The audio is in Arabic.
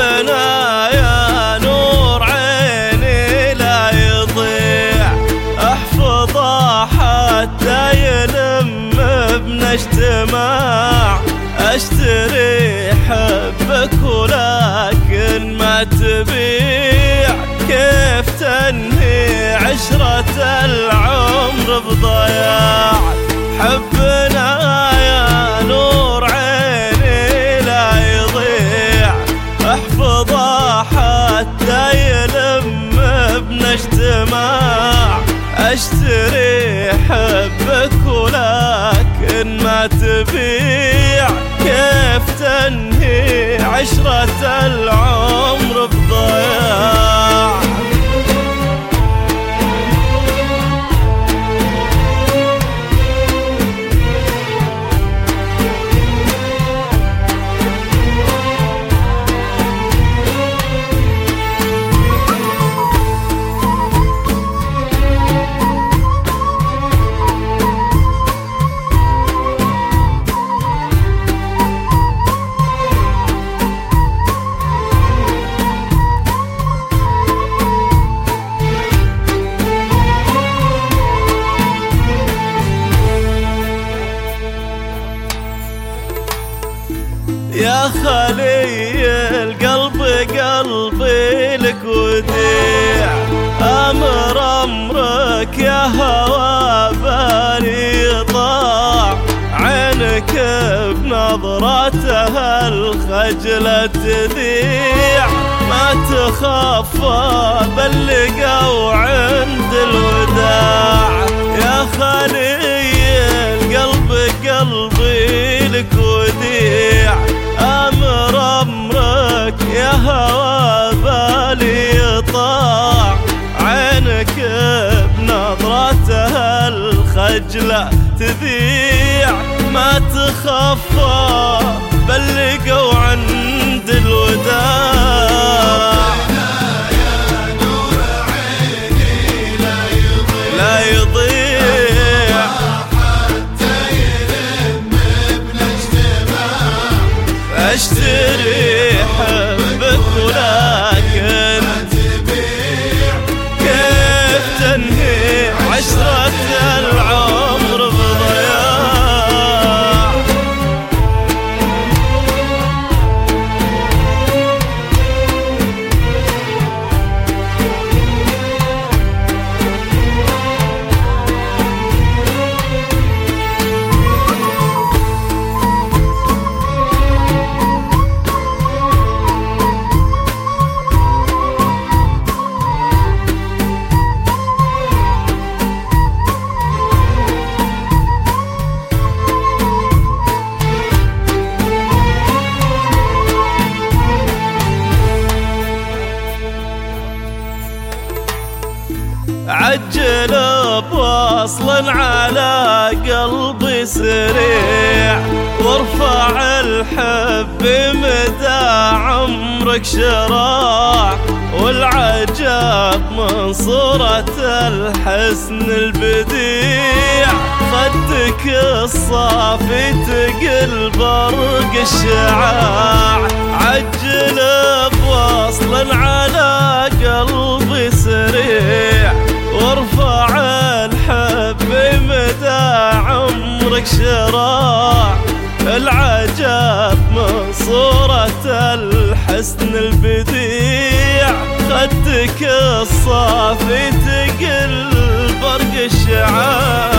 حبنا يا نور عيني لا يضيع، احفظه حتى يلم ابن اجتماع. اشتري حبك ولكن ما تبيع، كيف تنهي عشرة العمر بضياع. حبنا يا نور عيني لا يضيع، احفظه حتى يلم ابن اجتماع. اشتري حبك ولكن ما تبيع، كيف تنهي عشرة العمر بضياع. يا خلي القلب قلبي لك وديع، أمر أمرك يا هوى بالي طاع. عينك بنظرتها الخجلة تذيع، ما تخفى بلقوا عند الوداع. يا خلي القلب قلبي لك وديع، أمر أمرك يا هوى بالي طاع. عينك بنظرتها الخجلة تذيع، ما تخفى بلقوا عند الوداع. لا يضيع اشتري حبك ولكن كيف تنهي عشرة العمر بضياع. عجل بوصل على قلبي سريع، وارفع الحب مدى عمرك شراع. والعجب من صورة الحسن البديع، خدك الصافي تقل برق الشعاع. عجل بوصل على قلبي سريع، وارفع الحب مدى عمرك شراع. العجب من صورة الحسن البديع، خدك الصافي تقل برق الشعاع.